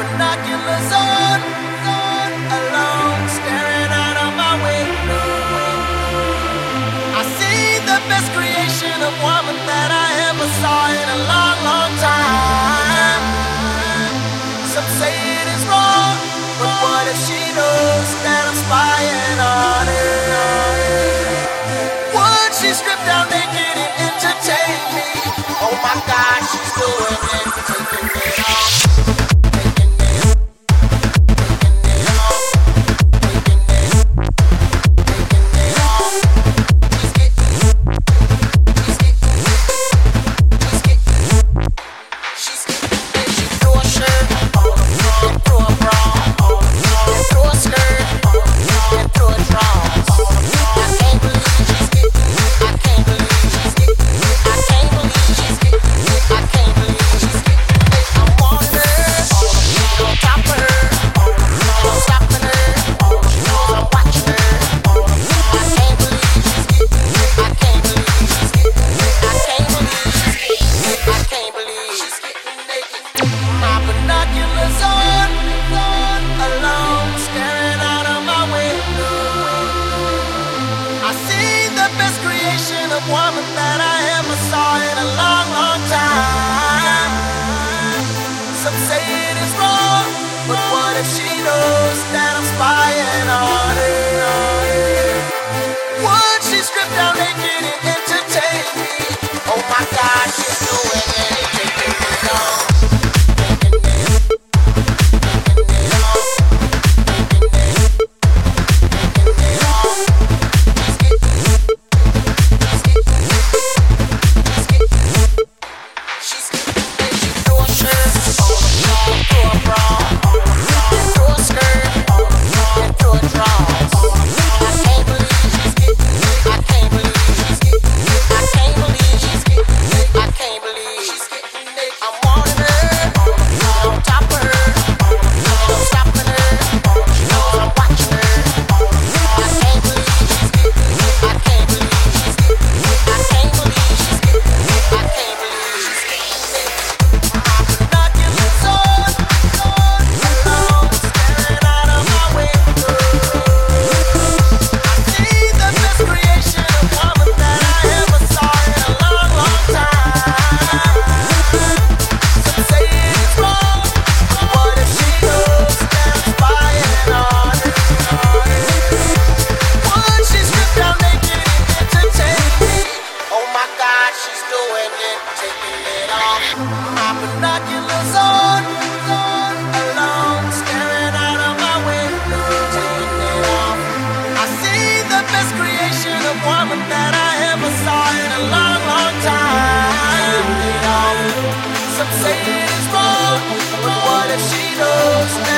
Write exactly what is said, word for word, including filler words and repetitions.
binoculars on, alone, staring out of my window. I see the best creation of woman that I ever saw in a long, long time. Some say it is wrong, but what if she knows that I'm spying on her? Would she strip down naked and entertain me? Oh my God, she's doing it, taking it off. Woman that I ever saw in a long, long time. Some say it is wrong, but what if she knows that I'm spying on her? Would she strip down naked and entertain me? Oh my God, she's doing it, taking it on. Binoculars on, alone, staring out of my window, taking it off. I see the best creation of woman that I ever saw in a long, long time. Some say it is wrong, but what if she knows that